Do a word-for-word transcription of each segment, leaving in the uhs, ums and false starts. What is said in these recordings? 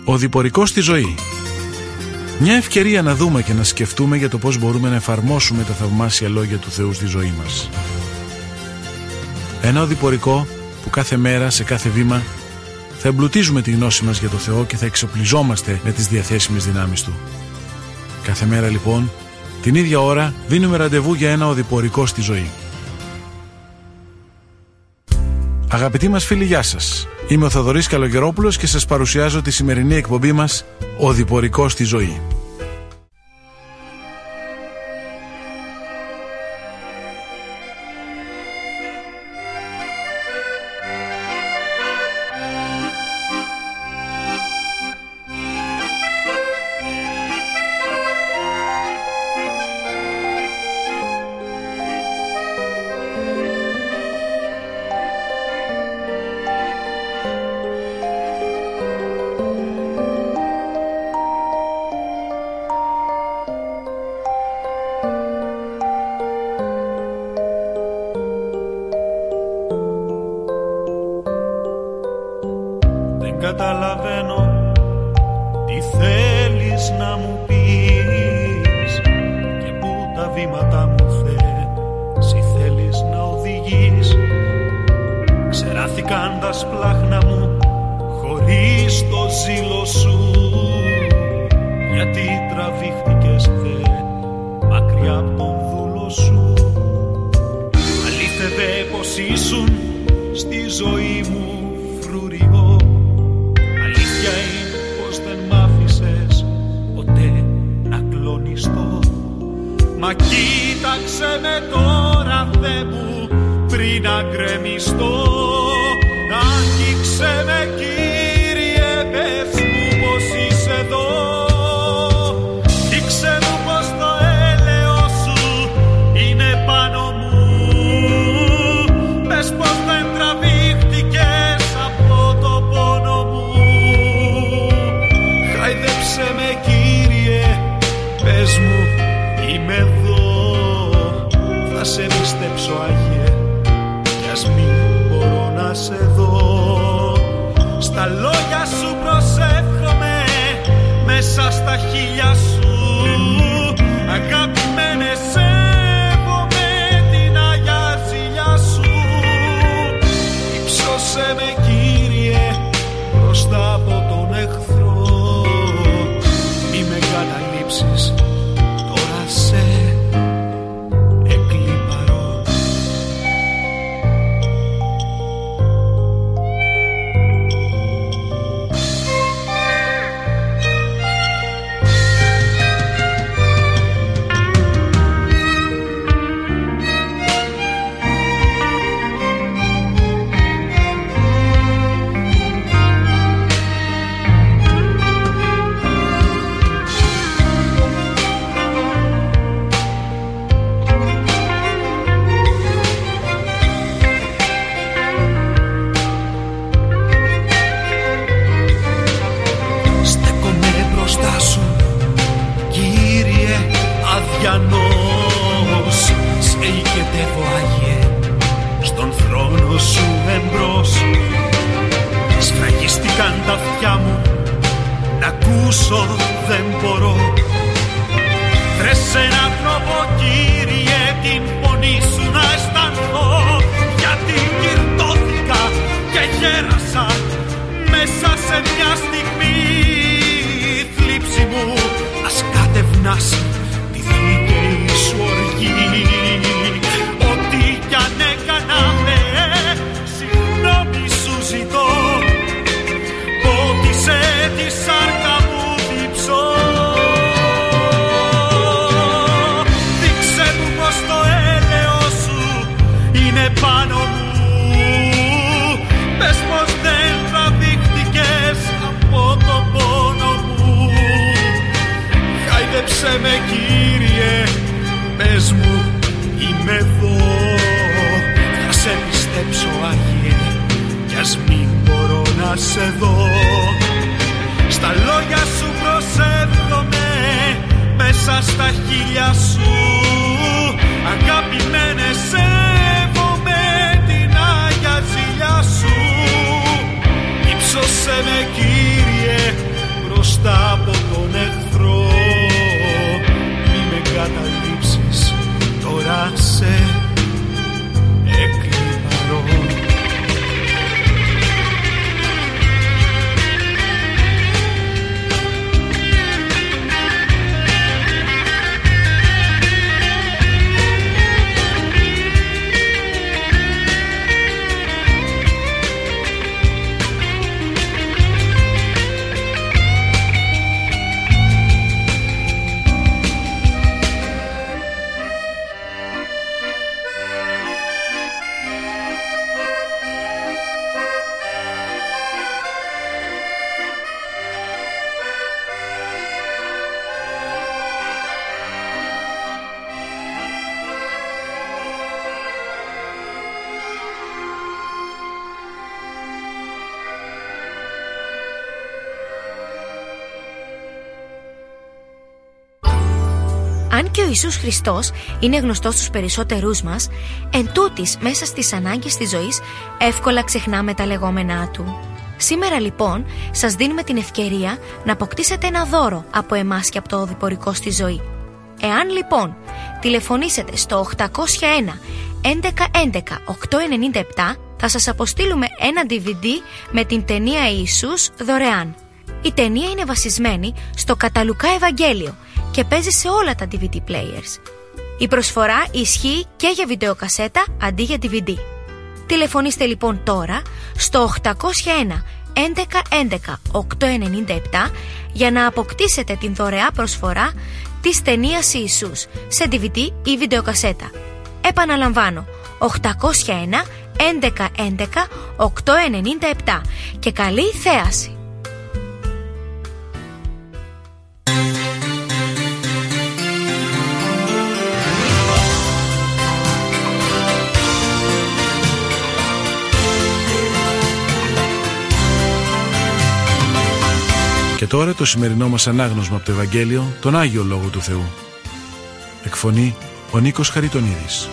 Ο διπορικός στη ζωή. Μια ευκαιρία να δούμε και να σκεφτούμε για το πώς μπορούμε να εφαρμόσουμε τα θαυμάσια λόγια του Θεού στη ζωή μας. Ένα οδηπορικό που κάθε μέρα, σε κάθε βήμα, θα εμπλουτίζουμε τη γνώση μας για το Θεό και θα εξοπλιζόμαστε με τις διαθέσιμες δυνάμεις Του. Κάθε μέρα λοιπόν, την ίδια ώρα, δίνουμε ραντεβού για ένα οδηπορικό στη ζωή. Αγαπητοί μας φίλοι, γεια σας. Είμαι ο Θοδωρής Καλογερόπουλος και σας παρουσιάζω τη σημερινή εκπομπή μας «Οδηπορικό στη ζωή». Καταλαβαίνω τι θέλεις να μου πεις και πού τα βήματα μου θες ή θέλεις να οδηγείς. Ξεράθηκαν τα σπλάχνα μου χωρίς το ζήλο σου, γιατί τραβήχτηκες δε μακριά από τον δούλο σου. Αλήθευε πως ήσουν στη ζωή μου φρουριό. Αλήθεια είναι πως δεν μ' άφησες ποτέ να κλονιστώ. Μα κοίταξε με τώρα, Θεέ μου, πριν να γκρεμιστώ. Αγγίξε με, Κύριε, πες μου πως είσαι εδώ. Δείξε μου πως το έλεος σου είναι πάνω μου. Πες πως δεν τραβήχτηκες από το πόνο μου. Χάιδεψε με, Κύριε, πες μου είμαι εδώ. Θα σε πιστέψω, Άγιε, κι ας μην μπορώ να σε δω. Στα λόγια σου προσεύχομαι, μέσα στα χείλια σου. Αγαπημένε, σέβομαι την Άγια ζηλιά σου. Υψώσε με, Κύριε, μπροστά από τον εχθρό. Μη με καταλήψεις, τώρα σε εκλυπαρώ. μπροστά από τον εχθρό. Μη με καταλήψεις, τώρα σε εκλυπαρώ. Αν και ο Ιησούς Χριστός είναι γνωστός στους περισσότερούς μας, εν τούτης μέσα στις ανάγκες της ζωής εύκολα ξεχνάμε τα λεγόμενά Του. Σήμερα λοιπόν σας δίνουμε την ευκαιρία να αποκτήσετε ένα δώρο από εμάς και από το οδηπορικό στη ζωή. Εάν λοιπόν τηλεφωνήσετε στο οκτακόσια ένα έντεκα έντεκα οκτακόσια ενενήντα επτά, θα σας αποστείλουμε ένα ντι βι ντι με την ταινία Ιησούς δωρεάν. Η ταινία είναι βασισμένη στο κατά Λουκά Ευαγγέλιο και παίζει σε όλα τα ντι βι ντι players. Η προσφορά ισχύει και για βιντεοκασέτα αντί για ντι βι ντι. Τηλεφωνήστε λοιπόν τώρα στο οκτακόσια ένα έντεκα έντεκα οκτακόσια ενενήντα επτά για να αποκτήσετε την δωρεά προσφορά της ταινίας Ιησούς σε ντι βι ντι ή βιντεοκασέτα. Επαναλαμβάνω, οκτακόσια ένα έντεκα έντεκα οκτακόσια ενενήντα επτά και καλή θέαση! Και τώρα το σημερινό μας ανάγνωσμα από το Ευαγγέλιο, τον Άγιο Λόγο του Θεού. Εκφωνεί ο Νίκος Χαριτονίδης.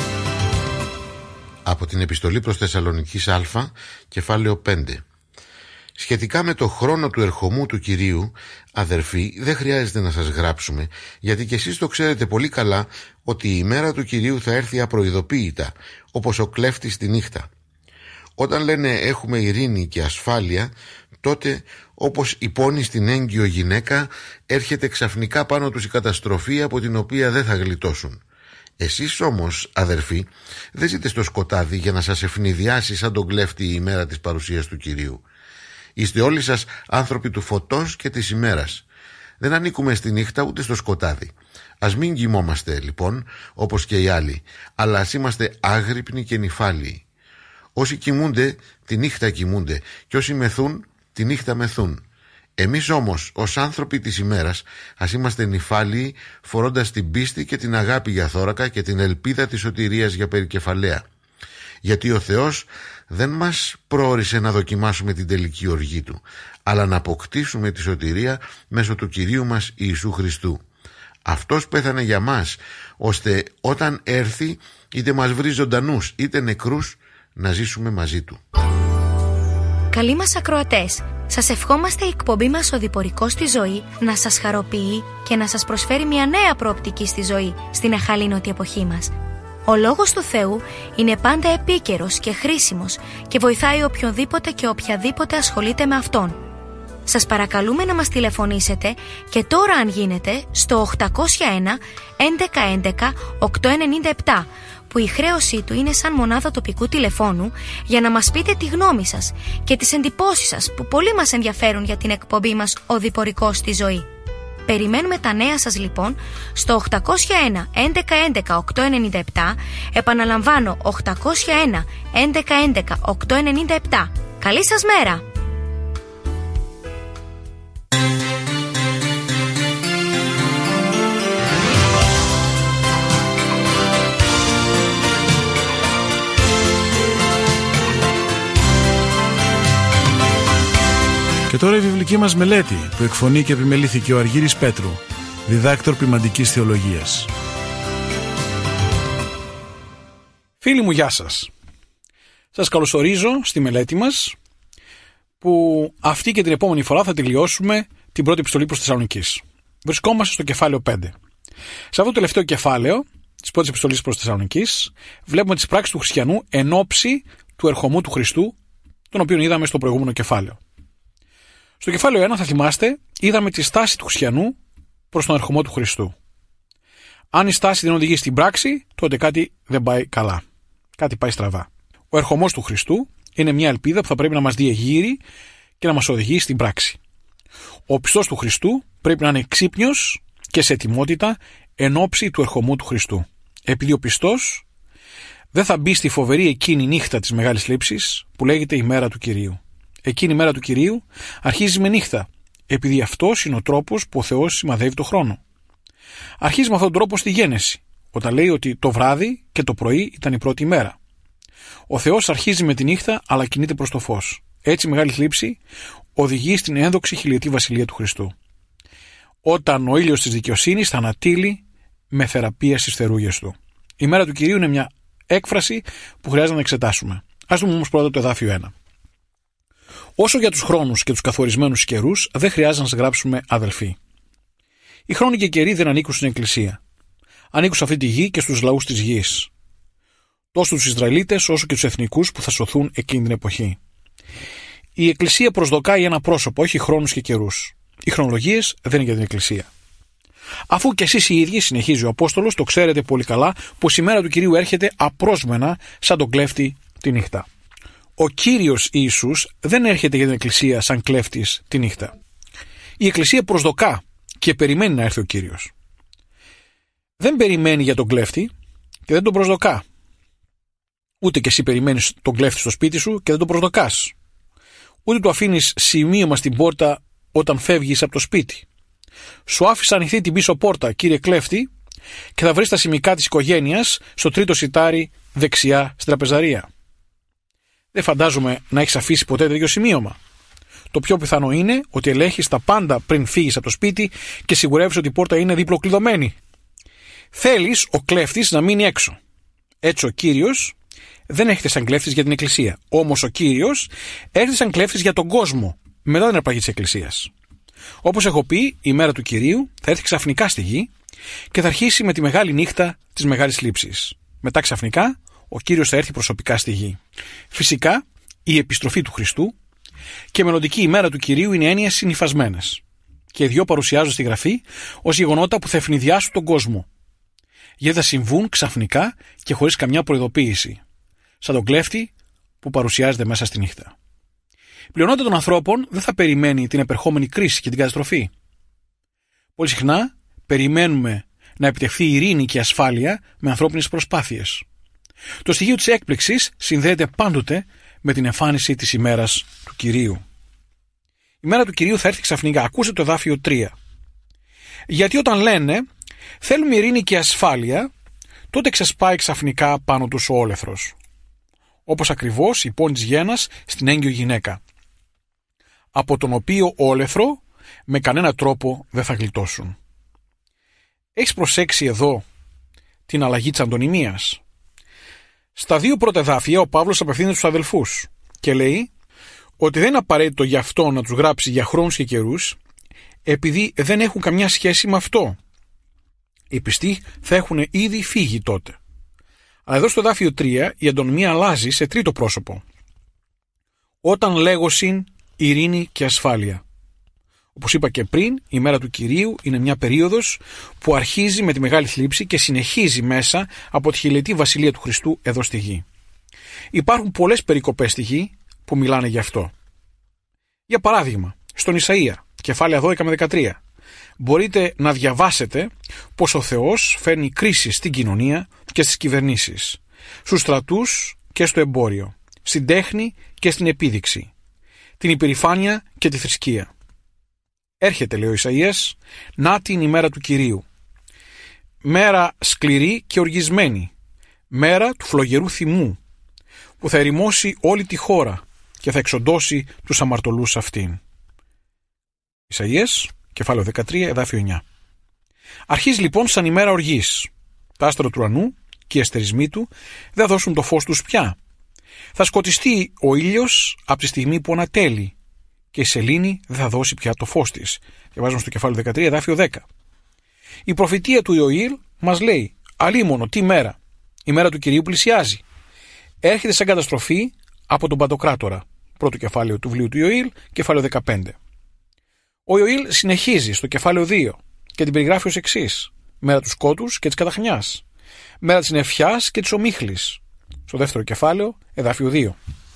Από την επιστολή προς Θεσσαλονικής Α, κεφάλαιο πέντε. Σχετικά με το χρόνο του ερχομού του Κυρίου, αδερφοί, δεν χρειάζεται να σας γράψουμε, γιατί και εσείς το ξέρετε πολύ καλά ότι η ημέρα του Κυρίου θα έρθει απροειδοποίητα, όπως ο κλέφτης τη νύχτα. Όταν λένε έχουμε ειρήνη και ασφάλεια, τότε όπως η πόνη στην έγκυο γυναίκα έρχεται ξαφνικά πάνω τους η καταστροφή από την οποία δεν θα γλιτώσουν. Εσείς όμως, αδερφοί, δεν ζείτε στο σκοτάδι για να σας ευνηδιάσει σαν τον κλέφτη η ημέρα της παρουσίας του Κυρίου. Είστε όλοι σας άνθρωποι του φωτός και της ημέρας. Δεν ανήκουμε στη νύχτα ούτε στο σκοτάδι. Ας μην κοιμόμαστε λοιπόν όπως και οι άλλοι, αλλά ας είμαστε άγρυπνοι και νηφάλιοι. Όσοι κοιμούνται, τη νύχτα κοιμούνται, και όσοι μεθούν, τη νύχτα μεθούν. Εμείς όμως, ως άνθρωποι της ημέρας, ας είμαστε νηφάλιοι, φορώντας την πίστη και την αγάπη για θώρακα και την ελπίδα της σωτηρίας για περικεφαλαία. Γιατί ο Θεός δεν μας προώρισε να δοκιμάσουμε την τελική οργή Του, αλλά να αποκτήσουμε τη σωτηρία μέσω του Κυρίου μας Ιησού Χριστού. Αυτός πέθανε για μας, ώστε όταν έρθει, είτε μας βρει ζωντανούς είτε νεκρούς, να ζήσουμε μαζί Του. Καλοί μας ακροατές, σας ευχόμαστε η εκπομπή μας οδηπορικό στη ζωή να σας χαροποιεί και να σας προσφέρει μια νέα προοπτική στη ζωή στην αχαλήνωτη εποχή μας. Ο Λόγος του Θεού είναι πάντα επίκαιρος και χρήσιμος και βοηθάει οποιονδήποτε και οποιαδήποτε ασχολείται με Αυτόν. Σας παρακαλούμε να μας τηλεφωνήσετε και τώρα αν γίνεται στο οκτακόσια ένα έντεκα έντεκα οκτακόσια ενενήντα επτά, που η χρέωσή του είναι σαν μονάδα τοπικού τηλεφώνου, για να μας πείτε τη γνώμη σας και τις εντυπώσεις σας που πολύ μας ενδιαφέρουν για την εκπομπή μας οδηπορικό στη ζωή. Περιμένουμε τα νέα σας λοιπόν στο οκτακόσια ένα έντεκα έντεκα οκτακόσια ενενήντα επτά, επαναλαμβάνω οκτακόσια ένα έντεκα έντεκα οκτακόσια ενενήντα επτά. Καλή σας μέρα! Και τώρα η βιβλική μας μελέτη που εκφωνεί και επιμελήθηκε ο Αργύρης Πέτρου, διδάκτορ ποιμαντικής θεολογίας. Φίλοι μου, γεια σας. Σας καλωσορίζω στη μελέτη μας, που αυτή και την επόμενη φορά θα τελειώσουμε την πρώτη επιστολή προς Θεσσαλονικείς. Βρισκόμαστε στο κεφάλαιο πέντε. Σε αυτό το τελευταίο κεφάλαιο της πρώτης επιστολής προς Θεσσαλονικείς βλέπουμε τις πράξεις του χριστιανού εν ώψη του ερχομού του Χριστού, τον οποίο είδαμε στο προηγούμενο κεφάλαιο. Στο κεφάλαιο ένα, θα θυμάστε, είδαμε τη στάση του χριστιανού προς τον ερχομό του Χριστού. Αν η στάση δεν οδηγεί στην πράξη, τότε κάτι δεν πάει καλά. Κάτι πάει στραβά. Ο ερχομός του Χριστού είναι μια ελπίδα που θα πρέπει να μας διεγείρει και να μας οδηγεί στην πράξη. Ο πιστός του Χριστού πρέπει να είναι ξύπνιος και σε ετοιμότητα εν ώψη του ερχομού του Χριστού. Επειδή ο πιστός δεν θα μπει στη φοβερή εκείνη νύχτα της μεγάλης λήψης που λέγεται η μέρα του Κυρίου. Εκείνη η μέρα του Κυρίου αρχίζει με νύχτα, επειδή αυτός είναι ο τρόπος που ο Θεός σημαδεύει το χρόνο. Αρχίζει με αυτόν τον τρόπο στη Γένεση, όταν λέει ότι το βράδυ και το πρωί ήταν η πρώτη μέρα. Ο Θεός αρχίζει με τη νύχτα, αλλά κινείται προς το φως. Έτσι η μεγάλη θλίψη οδηγεί στην ένδοξη χιλιετή βασιλεία του Χριστού. Όταν ο ήλιος της δικαιοσύνης θα ανατείλει με θεραπεία στις θερούγες του. Η μέρα του Κυρίου είναι μια έκφραση που χρειάζεται να εξετάσουμε. Ας δούμε όμως πρώτα το εδάφιο ένα. Όσο για τους χρόνους και τους καθορισμένους καιρούς, δεν χρειάζεται να σας γράψουμε, αδελφοί. Οι χρόνοι και οι καιροί δεν ανήκουν στην Εκκλησία. Ανήκουν σε αυτή τη γη και στους λαούς της γης. Τόσο τους Ισραηλίτες όσο και τους εθνικούς που θα σωθούν εκείνη την εποχή. Η Εκκλησία προσδοκάει ένα πρόσωπο, όχι χρόνους και καιρούς. Οι χρονολογίες δεν είναι για την Εκκλησία. Αφού και εσείς οι ίδιοι, συνεχίζει ο Απόστολος, το ξέρετε πολύ καλά πως η μέρα του Κυρίου έρχεται απρόσμενα σαν τον κλέφτη τη νύχτα. Ο Κύριος Ιησούς δεν έρχεται για την Εκκλησία σαν κλέφτης τη νύχτα. Η Εκκλησία προσδοκά και περιμένει να έρθει ο Κύριος. Δεν περιμένει για τον κλέφτη και δεν τον προσδοκά. Ούτε και εσύ περιμένεις τον κλέφτη στο σπίτι σου και δεν τον προσδοκάς. Ούτε του αφήνεις σημείωμα στην πόρτα όταν φεύγεις από το σπίτι. Σου άφησα ανοιχτή την πίσω πόρτα, κύριε κλέφτη, και θα βρεις τα σημικά της οικογένειας στο τρίτο σιτάρι δεξιά στην τραπεζαρία. Δεν φαντάζομαι να έχεις αφήσει ποτέ τέτοιο σημείωμα. Το πιο πιθανό είναι ότι ελέγχεις τα πάντα πριν φύγεις από το σπίτι και σιγουρεύεις ότι η πόρτα είναι διπλοκλειδωμένη. Θέλεις ο κλέφτης να μείνει έξω. Έτσι ο Κύριος δεν έρχεται σαν κλέφτης για την Εκκλησία. Όμως ο Κύριος έρχεται σαν κλέφτης για τον κόσμο μετά την αρπαγή της Εκκλησίας. Όπως έχω πει, η μέρα του Κυρίου θα έρθει ξαφνικά στη γη και θα αρχίσει με τη μεγάλη νύχτα της μεγάλης λήψης. Μετά ξαφνικά ο Κύριος θα έρθει προσωπικά στη γη. Φυσικά η επιστροφή του Χριστού και η μελλοντική ημέρα του Κυρίου είναι έννοιες συνυφασμένες. Και οι δυο παρουσιάζονται στη Γραφή ως γεγονότα που θα ευνηδιάσουν τον κόσμο. Γιατί θα συμβούν ξαφνικά και χωρίς καμιά προειδοποίηση. Σαν τον κλέφτη που παρουσιάζεται μέσα στη νύχτα. Η πλειονότητα των ανθρώπων δεν θα περιμένει την επερχόμενη κρίση και την καταστροφή. Πολύ συχνά περιμένουμε να επιτευχθεί η ειρήνη και η ασφάλεια με ανθρώπινες προσπάθειες. Το στοιχείο της έκπληξης συνδέεται πάντοτε με την εμφάνιση της ημέρας του Κυρίου. Η μέρα του Κυρίου θα έρθει ξαφνικά. Ακούστε το εδάφιο τρία. Γιατί όταν λένε θέλουμε ειρήνη και ασφάλεια, τότε ξεσπάει ξαφνικά πάνω τους ο όλεθρος. Όπως ακριβώς η πόνη της γένας στην έγκυο γυναίκα, από τον οποίο όλεθρο με κανένα τρόπο δεν θα γλιτώσουν. Έχεις προσέξει εδώ την αλλαγή της αντωνυμίας? Στα δύο πρώτα εδάφια ο Παύλος απευθύνεται στους αδελφούς και λέει ότι δεν είναι απαραίτητο γι' αυτό να τους γράψει για χρόνους και καιρούς, επειδή δεν έχουν καμιά σχέση με αυτό. Οι πιστοί θα έχουν ήδη φύγει τότε. Αλλά εδώ στο εδάφιο τρία η αντωνυμία αλλάζει σε τρίτο πρόσωπο. Όταν λέγωσιν ειρήνη και ασφάλεια. Όπως είπα και πριν, η μέρα του Κυρίου είναι μια περίοδος που αρχίζει με τη μεγάλη θλίψη και συνεχίζει μέσα από τη χιλιετή βασιλεία του Χριστού εδώ στη γη. Υπάρχουν πολλές περικοπές στη γη που μιλάνε γι' αυτό. Για παράδειγμα, στον Ισαΐα, κεφάλαια δώδεκα με δεκατρία, μπορείτε να διαβάσετε πως ο Θεός φέρνει κρίση στην κοινωνία και στις κυβερνήσεις, στους στρατούς και στο εμπόριο, στην τέχνη και στην επίδειξη, την υπερηφάνεια και τη θρησκεία. Έρχεται, λέει ο Ισαΐας, να την ημέρα του Κυρίου. Μέρα σκληρή και οργισμένη, μέρα του φλογερού θυμού, που θα ερημώσει όλη τη χώρα και θα εξοντώσει τους αμαρτωλούς αυτήν. Ισαΐας, κεφάλαιο δεκατρία, εδάφιο εννιά. Αρχίζει λοιπόν σαν ημέρα οργής. Τα άστρα του ουρανού και οι αστερισμοί του δεν δώσουν το φως τους πια. Θα σκοτιστεί ο ήλιος από τη στιγμή που ανατέλει και η σελήνη δεν θα δώσει πια το φως της. Διαβάζουμε στο κεφάλαιο δεκατρία, εδάφιο δέκα. Η προφητεία του Ιωήλ μας λέει: αλίμονο, τι μέρα! Η μέρα του Κυρίου πλησιάζει. Έρχεται σαν καταστροφή από τον Παντοκράτορα. Πρώτο κεφάλαιο του βιβλίου του Ιωήλ, κεφάλαιο δεκαπέντε. Ο Ιωήλ συνεχίζει στο κεφάλαιο δύο και την περιγράφει ως εξής: μέρα του σκότους και της καταχνιάς, μέρα της νεφιάς και της ομίχλης. Στο δεύτερο κεφάλαιο, εδάφιο δύο.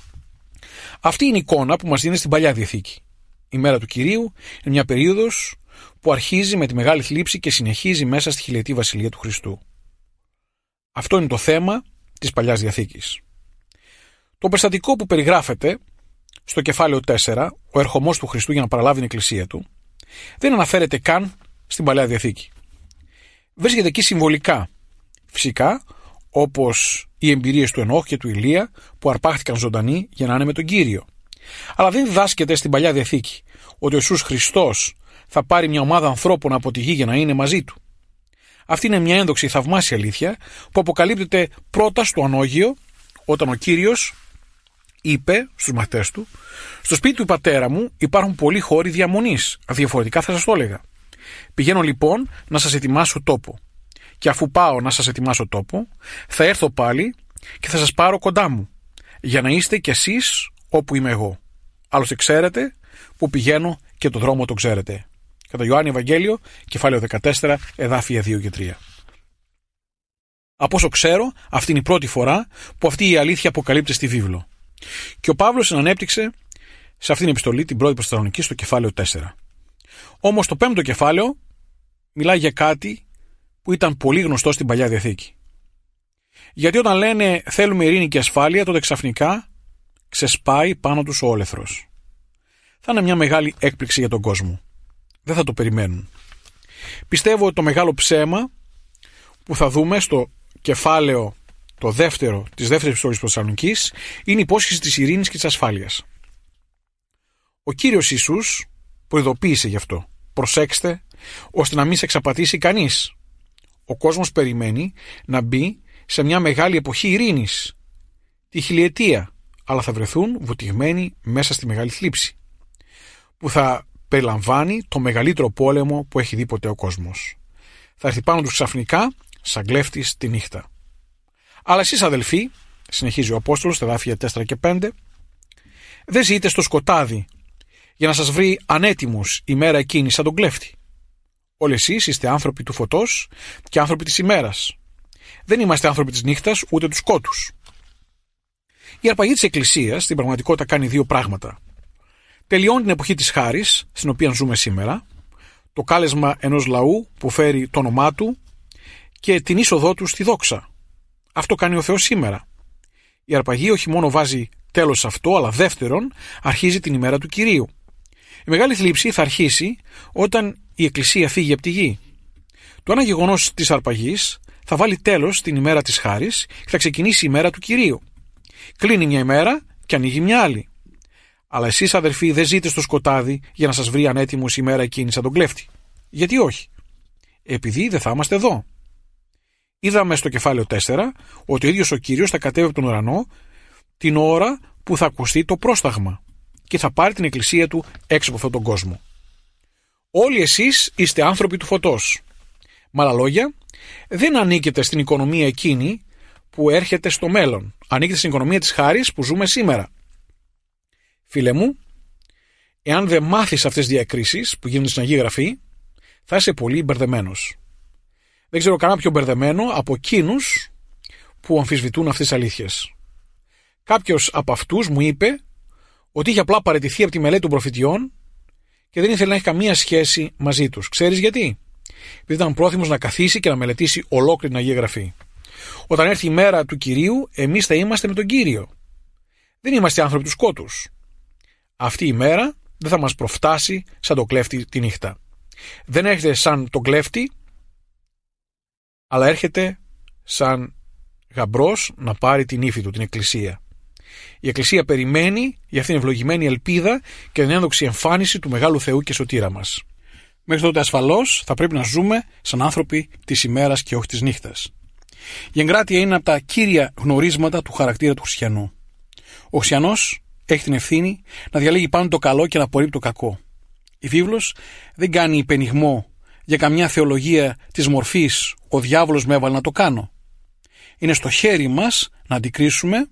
Αυτή είναι η εικόνα που μας δίνει στην Παλιά Διαθήκη. Η μέρα του Κυρίου είναι μια περίοδος που αρχίζει με τη μεγάλη θλίψη και συνεχίζει μέσα στη χιλιετή βασιλεία του Χριστού. Αυτό είναι το θέμα της Παλιάς Διαθήκης. Το περιστατικό που περιγράφεται στο κεφάλαιο τέσσερα, ο ερχομός του Χριστού για να παραλάβει την εκκλησία του, δεν αναφέρεται καν στην Παλαιά Διαθήκη. Βρίσκεται εκεί συμβολικά, φυσικά, όπως οι εμπειρίες του Ενόχ και του Ηλία που αρπάχτηκαν ζωντανοί για να είναι με τον Κύριο. Αλλά δεν διδάσκεται στην Παλιά Διαθήκη ότι ο Ιησούς Χριστός θα πάρει μια ομάδα ανθρώπων από τη γη για να είναι μαζί του. Αυτή είναι μια ένδοξη θαυμάσια αλήθεια που αποκαλύπτεται πρώτα στο Ανώγειο, όταν ο Κύριος είπε στους μαθητές του: στο σπίτι του πατέρα μου υπάρχουν πολλοί χώροι διαμονής, διαφορετικά θα σας το έλεγα. Πηγαίνω λοιπόν να σας ετοιμάσω τόπο. Και αφού πάω να σας ετοιμάσω τόπο, θα έρθω πάλι και θα σας πάρω κοντά μου, για να είστε κι εσείς όπου είμαι εγώ. Άλλωστε ξέρετε που πηγαίνω και το δρόμο το ξέρετε. Κατά Ιωάννη Ευαγγέλιο, κεφάλαιο δεκατέσσερα, εδάφια δύο και τρία. Από όσο ξέρω, αυτή είναι η πρώτη φορά που αυτή η αλήθεια αποκαλύπτεται στη βίβλο. Και ο Παύλος την ανέπτυξε σε αυτήν την επιστολή, την πρώτη προς Θεσσαλονίκη, στο κεφάλαιο τέσσερα. Όμως το πέμπτο κεφάλαιο μιλάει για κάτι που ήταν πολύ γνωστό στην Παλιά Διαθήκη. Γιατί όταν λένε θέλουμε ειρήνη και ασφάλεια, τότε ξαφνικά ξεσπάει πάνω τους ο όλεθρος. Θα είναι μια μεγάλη έκπληξη για τον κόσμο. Δεν θα το περιμένουν. Πιστεύω ότι το μεγάλο ψέμα που θα δούμε στο κεφάλαιο το δεύτερο της δεύτερης επιστολής προς Θεσσαλονικής είναι η υπόσχεση της ειρήνης και της ασφάλειας. Ο Κύριος Ιησούς προειδοποίησε γι' αυτό. Προσέξτε ώστε να μην σε εξαπατήσει κανείς. Ο κόσμος περιμένει να μπει σε μια μεγάλη εποχή ειρήνης, τη χιλιετία, αλλά θα βρεθούν βουτυγμένοι μέσα στη μεγάλη θλίψη, που θα περιλαμβάνει το μεγαλύτερο πόλεμο που έχει δει ποτέ ο κόσμος. Θα έρθει πάνω τους ξαφνικά, σαν κλέφτης τη νύχτα. Αλλά εσείς αδελφοί, συνεχίζει ο Απόστολος στα εδάφια τέσσερα και πέντε, δεν ζείτε στο σκοτάδι για να σας βρει ανέτοιμους η μέρα εκείνη σαν τον κλέφτη. Όλοι εσείς είστε άνθρωποι του φωτός και άνθρωποι της ημέρας. Δεν είμαστε άνθρωποι της νύχτας ούτε του σκότους. Η αρπαγή της Εκκλησίας στην πραγματικότητα κάνει δύο πράγματα. Τελειώνει την εποχή της χάρης, στην οποία ζούμε σήμερα, το κάλεσμα ενός λαού που φέρει το όνομά του και την είσοδό του στη δόξα. Αυτό κάνει ο Θεός σήμερα. Η αρπαγή όχι μόνο βάζει τέλος σε αυτό, αλλά δεύτερον αρχίζει την ημέρα του Κυρίου. Η μεγάλη θλίψη θα αρχίσει όταν η Εκκλησία φύγει από τη γη. Το ένα γεγονός της αρπαγής θα βάλει τέλος στην ημέρα της χάρης και θα ξεκινήσει η ημέρα του Κυρίου. Κλείνει μια ημέρα και ανοίγει μια άλλη. Αλλά εσείς αδερφοί δεν ζείτε στο σκοτάδι για να σας βρει ανέτοιμος η μέρα εκείνη σαν τον κλέφτη. Γιατί όχι? Επειδή δεν θα είμαστε εδώ. Είδαμε στο κεφάλαιο τέσσερα ότι ο ίδιος ο Κύριος θα κατέβει από τον ουρανό την ώρα που θα ακουστεί το πρόσταγμα και θα πάρει την εκκλησία του έξω από αυτόν τον κόσμο. Όλοι εσείς είστε άνθρωποι του φωτός. Με άλλα λόγια, δεν ανήκετε στην οικονομία εκείνη που έρχεται στο μέλλον. Ανήκετε στην οικονομία της χάρης που ζούμε σήμερα. Φίλε μου, εάν δεν μάθεις αυτές τις διακρίσεις που γίνονται στην Αγία Γραφή, θα είσαι πολύ μπερδεμένος. Δεν ξέρω κανένα πιο μπερδεμένο από εκείνους που αμφισβητούν αυτές τις αλήθειες. Κάποιος από αυτούς μου είπε ότι είχε απλά παραιτηθεί από τη μελέτη των προφητιών και δεν ήθελε να έχει καμία σχέση μαζί τους. Ξέρεις γιατί? Επειδή ήταν πρόθυμος να καθίσει και να μελετήσει ολόκληρη την Αγία Γραφή. Όταν έρθει η μέρα του Κυρίου, εμείς θα είμαστε με τον Κύριο. Δεν είμαστε άνθρωποι του σκότους. Αυτή η μέρα δεν θα μας προφτάσει σαν τον κλέφτη τη νύχτα. Δεν έρχεται σαν τον κλέφτη, αλλά έρχεται σαν γαμπρός να πάρει την ύφη του, την Εκκλησία. Η Εκκλησία περιμένει για αυτήν την ευλογημένη ελπίδα και την ένδοξη εμφάνιση του Μεγάλου Θεού και Σωτήρα μας. Μέχρι τότε ασφαλώς θα πρέπει να ζούμε σαν άνθρωποι της ημέρας και όχι της νύχτας. Η εγκράτεια είναι από τα κύρια γνωρίσματα του χαρακτήρα του χριστιανού. Ο χριστιανός έχει την ευθύνη να διαλέγει πάνω το καλό και να απορρίπτει το κακό. Η βίβλος δεν κάνει υπενιγμό για καμιά θεολογία της μορφής «ο διάβολος με έβαλε να το κάνω». Είναι στο χέρι μας να αντικρίσουμε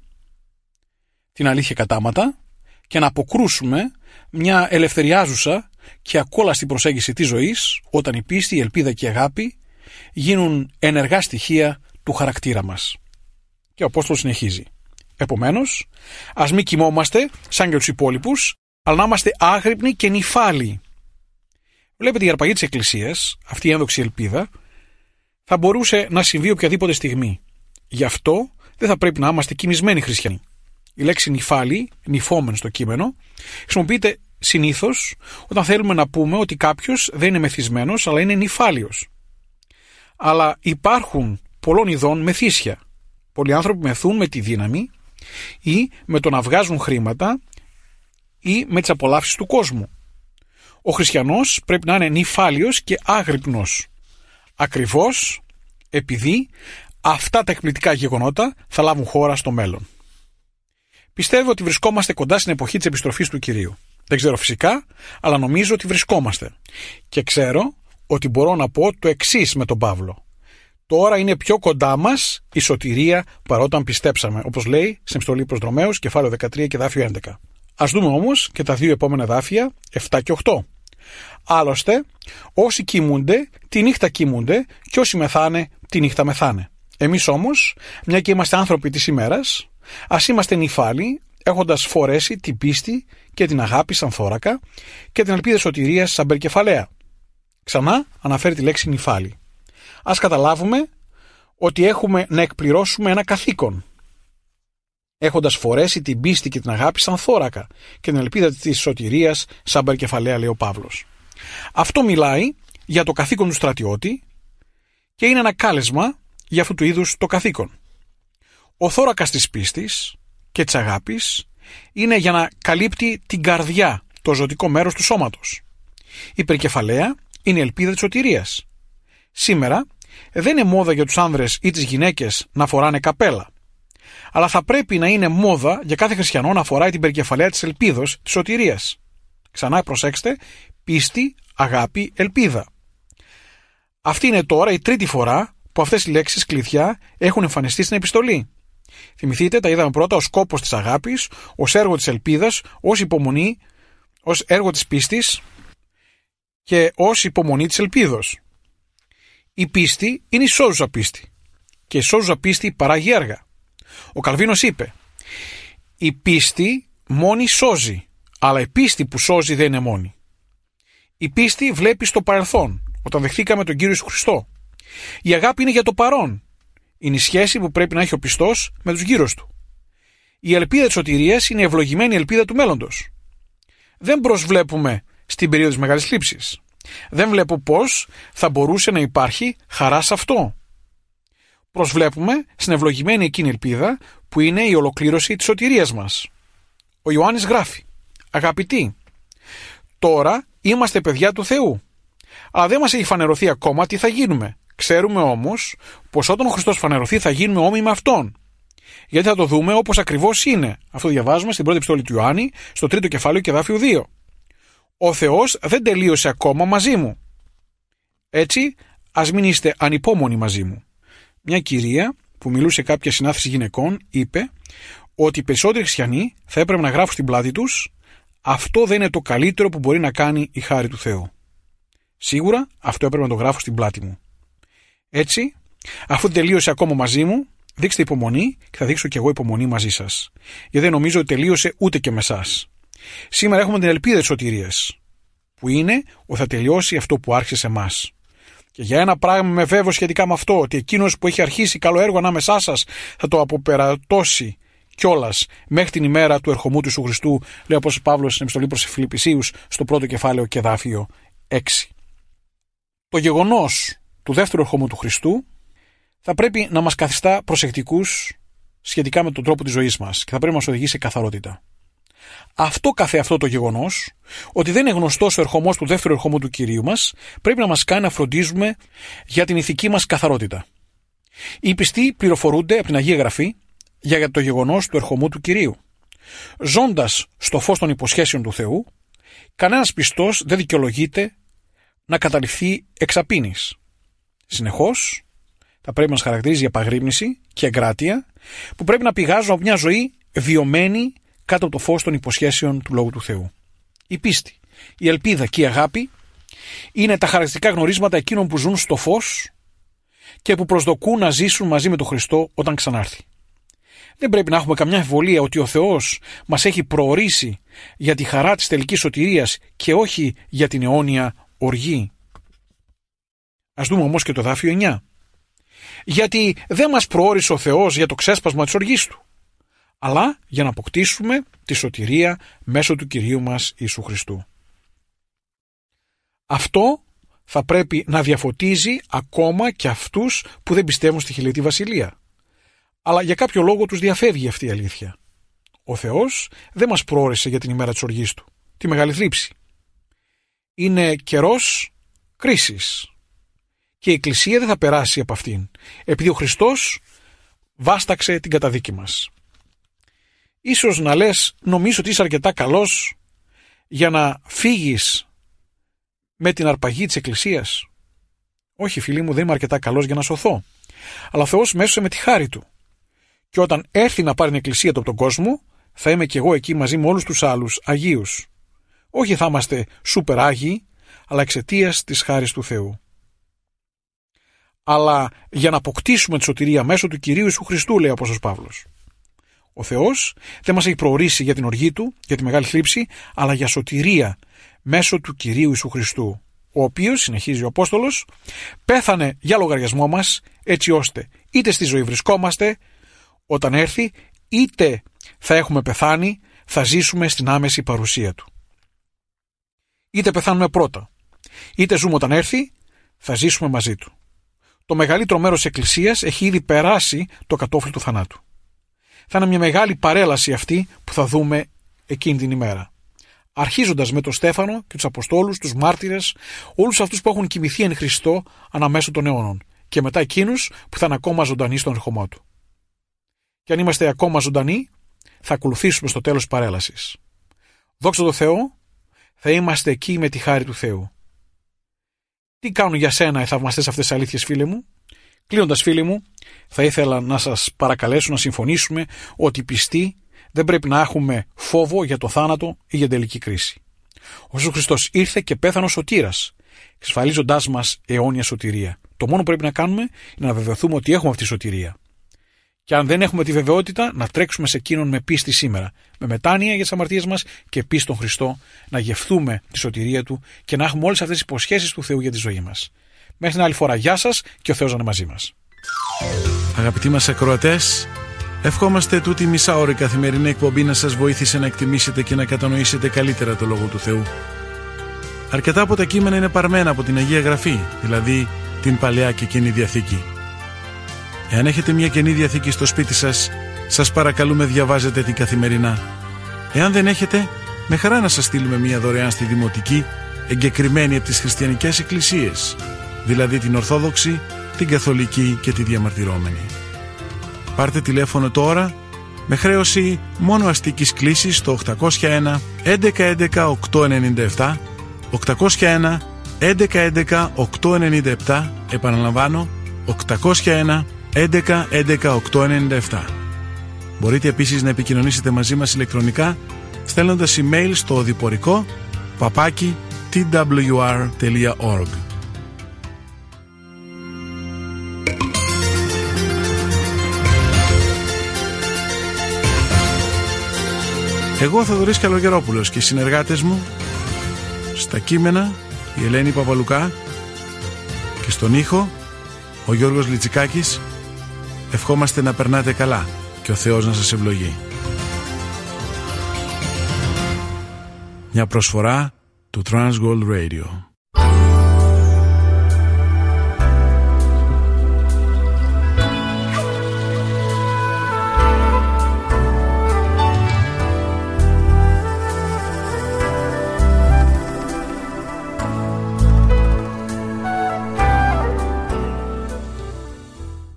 την αλήθεια κατάματα και να αποκρούσουμε μια ελευθεριάζουσα και ακόλαστη προσέγγιση της ζωής όταν η πίστη, η ελπίδα και η αγάπη γίνουν ενεργά στοιχεία του χαρακτήρα μας. Και ο Απόστολος συνεχίζει. Επομένως, ας μην κοιμόμαστε σαν και τους υπόλοιπους, αλλά να είμαστε άγρυπνοι και νηφάλιοι. Βλέπετε, η αρπαγή της Εκκλησίας, αυτή η ένδοξη ελπίδα, θα μπορούσε να συμβεί οποιαδήποτε στιγμή. Γι' αυτό δεν θα πρέπει να είμαστε κοιμισμένοι χριστιανοί. Η λέξη νηφάλιοι, νηφόμεν στο κείμενο, χρησιμοποιείται συνήθως όταν θέλουμε να πούμε ότι κάποιος δεν είναι μεθυσμένος, αλλά είναι νηφάλιος. Αλλά υπάρχουν πολλών ειδών μεθύσια. Πολλοί άνθρωποι μεθούν με τη δύναμη ή με το να βγάζουν χρήματα ή με τις απολαύσεις του κόσμου. Ο χριστιανός πρέπει να είναι νηφάλιος και άγρυπνος. Ακριβώς επειδή αυτά τα εκπληκτικά γεγονότα θα λάβουν χώρα στο μέλλον. Πιστεύω ότι βρισκόμαστε κοντά στην εποχή της επιστροφής του Κυρίου. Δεν ξέρω φυσικά, αλλά νομίζω ότι βρισκόμαστε. Και ξέρω ότι μπορώ να πω το εξής με τον Παύλο. Τώρα είναι πιο κοντά μας η σωτηρία παρά όταν πιστέψαμε, όπως λέει στην επιστολή προς Ρωμαίους, κεφάλαιο δεκατρία και δάφιο έντεκα. Ας δούμε όμως και τα δύο επόμενα δάφια, επτά και οκτώ. Άλλωστε, όσοι κοιμούνται, τη νύχτα κοιμούνται, και όσοι μεθάνε, τη νύχτα μεθάνε. Εμείς όμως, μια και είμαστε άνθρωποι της ημέρας, ας είμαστε νηφάλοι, έχοντας φορέσει την πίστη και την αγάπη σαν θώρακα και την ελπίδα σωτηρίας σαν περκεφαλαία. Ξανά αναφέρει τη λέξη νηφάλοι. Ας καταλάβουμε ότι έχουμε να εκπληρώσουμε ένα καθήκον. Έχοντας φορέσει την πίστη και την αγάπη σαν θώρακα και την ελπίδα της σωτηρίας σαν περκεφαλαία, λέει ο Παύλος. Αυτό μιλάει για το καθήκον του στρατιώτη και είναι ένα κάλεσμα για αυτού του είδους το καθήκον. Ο θώρακας της πίστης και της αγάπης είναι για να καλύπτει την καρδιά, το ζωτικό μέρος του σώματος. Η περκεφαλαία είναι η ελπίδα της σωτηρίας. Σήμερα δεν είναι μόδα για τους άνδρες ή τις γυναίκες να φοράνε καπέλα, αλλά θα πρέπει να είναι μόδα για κάθε χριστιανό να φοράει την περκεφαλαία της ελπίδος της σωτηρίας. Ξανά προσέξτε, πίστη, αγάπη, ελπίδα. Αυτή είναι τώρα η τρίτη φορά που αυτές οι λέξεις κλειδιά έχουν εμφανιστεί στην επιστολή. Θυμηθείτε, τα είδαμε πρώτα ως σκόπος της αγάπης, ως έργο της ελπίδας, ως υπομονή, ως έργο της πίστης και ως υπομονή της ελπίδος. Η πίστη είναι η σώζουσα πίστη και η σώζουσα πίστη παράγει έργα. Ο Καλβίνος είπε, η πίστη μόνη σώζει, αλλά η πίστη που σώζει δεν είναι μόνη. Η πίστη βλέπει στο παρελθόν, όταν δεχθήκαμε τον Κύριο Ιησού Χριστό. Η αγάπη είναι για το παρόν. Είναι η σχέση που πρέπει να έχει ο πιστός με τους γύρω του. Η ελπίδα της σωτηρίας είναι η ευλογημένη ελπίδα του μέλλοντος. Δεν προσβλέπουμε στην περίοδο της μεγάλης θλίψης. Δεν βλέπω πώς θα μπορούσε να υπάρχει χαρά σε αυτό. Προσβλέπουμε στην ευλογημένη εκείνη ελπίδα που είναι η ολοκλήρωση της σωτηρίας μας. Ο Ιωάννης γράφει, αγαπητοί, τώρα είμαστε παιδιά του Θεού, αλλά δεν μας έχει φανερωθεί ακόμα τι θα γίνουμε. Ξέρουμε όμως πως όταν ο Χριστός φανερωθεί θα γίνουμε όμοιοι με Αυτόν. Γιατί θα το δούμε όπως ακριβώς είναι. Αυτό διαβάζουμε στην πρώτη επιστολή του Ιωάννη, στο τρίτο κεφάλαιο και δάφιο δύο. Ο Θεός δεν τελείωσε ακόμα μαζί μου. Έτσι, ας μην είστε ανυπόμονοι μαζί μου. Μια κυρία που μιλούσε κάποια συνάθρηση γυναικών είπε ότι οι περισσότεροι χριστιανοί θα έπρεπε να γράφουν στην πλάτη τους, αυτό δεν είναι το καλύτερο που μπορεί να κάνει η χάρη του Θεού. Σίγουρα αυτό έπρεπε να το γράφω στην πλάτη μου. Έτσι, αφού δεν τελείωσε ακόμα μαζί μου, δείξτε υπομονή και θα δείξω και εγώ υπομονή μαζί σας. Γιατί δεν νομίζω ότι τελείωσε ούτε και με εσάς. Σήμερα έχουμε την ελπίδα της σωτηρίας, που είναι ότι θα τελειώσει αυτό που άρχισε σε εμάς. Και για ένα πράγμα με βέβαιο σχετικά με αυτό, ότι εκείνος που έχει αρχίσει καλό έργο ανάμεσά σας θα το αποπερατώσει κιόλας μέχρι την ημέρα του ερχομού του Ιησού Χριστού, λέει ο Απόστολος Παύλος στην επιστολή προς Φιλιππισίους, στο πρώτο κεφάλαιο και δάφιο έξι. Το γεγονός του δεύτερου ερχομού του Χριστού θα πρέπει να μας καθιστά προσεκτικούς σχετικά με τον τρόπο της ζωής μας και θα πρέπει να μας οδηγήσει σε καθαρότητα. Αυτό καθεαυτό το γεγονός, ότι δεν είναι γνωστός ο ερχομός του δεύτερου ερχομού του Κυρίου μας, πρέπει να μας κάνει να φροντίζουμε για την ηθική μας καθαρότητα. Οι πιστοί πληροφορούνται από την Αγία Γραφή για το γεγονός του ερχομού του Κυρίου. Ζώντας στο φως των υποσχέσεων του Θεού, κανένας πιστός δεν δικαιολογείται να καταληφθεί εξαπίνης. Συνεχώς, θα πρέπει να μας χαρακτηρίζει η επαγρύπνηση και εγκράτεια που πρέπει να πηγάζουν από μια ζωή βιωμένη κάτω από το φως των υποσχέσεων του Λόγου του Θεού. Η πίστη, η ελπίδα και η αγάπη είναι τα χαρακτηριστικά γνωρίσματα εκείνων που ζουν στο φως και που προσδοκούν να ζήσουν μαζί με τον Χριστό όταν ξανάρθει. Δεν πρέπει να έχουμε καμιά αμφιβολία ότι ο Θεός μας έχει προορίσει για τη χαρά της τελικής σωτηρίας και όχι για την αιώνια οργή. Ας δούμε όμως και το εδάφιο εννιά. Γιατί δεν μας προόρισε ο Θεός για το ξέσπασμα της οργής Του, αλλά για να αποκτήσουμε τη σωτηρία μέσω του Κυρίου μας Ιησού Χριστού. Αυτό θα πρέπει να διαφωτίζει ακόμα και αυτούς που δεν πιστεύουν στη χιλιετή βασιλεία. Αλλά για κάποιο λόγο τους διαφεύγει αυτή η αλήθεια. Ο Θεός δεν μας προόρισε για την ημέρα της οργής Του, τη μεγάλη θλίψη. Είναι καιρός κρίσης και η Εκκλησία δεν θα περάσει από αυτήν, επειδή ο Χριστός βάσταξε την καταδίκη μας. Ίσως να λες, νομίζω ότι είσαι αρκετά καλός για να φύγεις με την αρπαγή της Εκκλησίας. Όχι, φίλοι μου, δεν είμαι αρκετά καλός για να σωθώ. Αλλά ο Θεός με έσωσε με τη χάρη Του. Και όταν έρθει να πάρει την Εκκλησία του από τον κόσμο, θα είμαι και εγώ εκεί μαζί με όλους τους άλλους Αγίους. Όχι θα είμαστε σούπερ Άγιοι, αλλά εξαιτίας της χάρης του Θεού. Αλλά για να αποκτήσουμε τη σωτηρία μέσω του Κυρίου Ιησού Χριστού, λέει ο Απόστολος Παύλος. Ο Θεός δεν μας έχει προορίσει για την οργή Του, για τη μεγάλη θλίψη, αλλά για σωτηρία μέσω του Κυρίου Ιησού Χριστού, ο οποίος, συνεχίζει ο Απόστολος, πέθανε για λογαριασμό μας, έτσι ώστε είτε στη ζωή βρισκόμαστε όταν έρθει, είτε θα έχουμε πεθάνει, θα ζήσουμε στην άμεση παρουσία Του. Είτε πεθάνουμε πρώτα, είτε ζούμε όταν έρθει, θα ζήσουμε μαζί Του. Το μεγαλύτερο μέρος της Εκκλησίας έχει ήδη περάσει το κατόφλι του θανάτου. Θα είναι μια μεγάλη παρέλαση αυτή που θα δούμε εκείνη την ημέρα. Αρχίζοντας με τον Στέφανο και τους Αποστόλους, τους μάρτυρες, όλους αυτούς που έχουν κοιμηθεί εν Χριστώ αναμέσω των αιώνων, και μετά εκείνους που θα είναι ακόμα ζωντανοί στον ερχομό Του. Και αν είμαστε ακόμα ζωντανοί, θα ακολουθήσουμε στο τέλος της παρέλασης. Δόξα τω Θεώ, θα είμαστε εκεί με τη χάρη του Θεού. Τι κάνουν για σένα οι θαυμαστές αυτές τις αλήθειες, φίλε μου? Κλείνοντας, φίλοι μου, θα ήθελα να σας παρακαλέσω να συμφωνήσουμε ότι πιστοί δεν πρέπει να έχουμε φόβο για το θάνατο ή για τελική κρίση. Ο Ιησούς Χριστός ήρθε και πέθανε ως σωτήρας, εξασφαλίζοντάς μας αιώνια σωτηρία. Το μόνο που πρέπει να κάνουμε είναι να βεβαιωθούμε ότι έχουμε αυτή τη σωτηρία. Και αν δεν έχουμε τη βεβαιότητα, να τρέξουμε σε εκείνον με πίστη σήμερα, με μετάνοια για τις αμαρτίες μας και πίστη στον Χριστό, να γευθούμε τη σωτηρία Του και να έχουμε όλες αυτές τις υποσχέσεις του Θεού για τη ζωή μας. Μέχρι την άλλη φορά, γεια σας και ο Θεός να είναι μαζί μας. Αγαπητοί μας ακροατές, ευχόμαστε τούτη μισά ώρα η καθημερινή εκπομπή να σας βοήθησε να εκτιμήσετε και να κατανοήσετε καλύτερα το Λόγο του Θεού. Αρκετά από τα κείμενα είναι παρμένα από την Αγία Γραφή, δηλαδή την Παλαιά και Καινή Διαθήκη. Εάν έχετε μια Καινή Διαθήκη στο σπίτι σας, σας παρακαλούμε διαβάζετε την καθημερινά. Εάν δεν έχετε, με χαρά να σας στείλουμε μια δωρεάν στη Δημοτική, εγκεκριμένη από τις χριστιανικές εκκλησίες, δηλαδή την Ορθόδοξη, την Καθολική και τη Διαμαρτυρόμενη. Πάρτε τηλέφωνο τώρα με χρέωση μόνο αστικής κλήσης στο οκτακόσια ένα έντεκα έντεκα οκτακόσια ενενήντα επτά, οκτακόσια ένα έντεκα έντεκα οκτακόσια ενενήντα επτά, επαναλαμβάνω οκτακόσια ένα έντεκα έντεκα οκτακόσια ενενήντα επτά. Μπορείτε επίσης να επικοινωνήσετε μαζί μας ηλεκτρονικά στέλνοντας email στο οδηπορικό παπάκι τι ντάμπλιου αρ τελεία org. Εγώ, Θοδωρής Καλογερόπουλος, και οι συνεργάτες μου στα κείμενα η Ελένη Παπαλουκά και στον ήχο ο Γιώργος Λιτσικάκης, ευχόμαστε να περνάτε καλά και ο Θεός να σας ευλογεί. Μια προσφορά του Transworld Radio.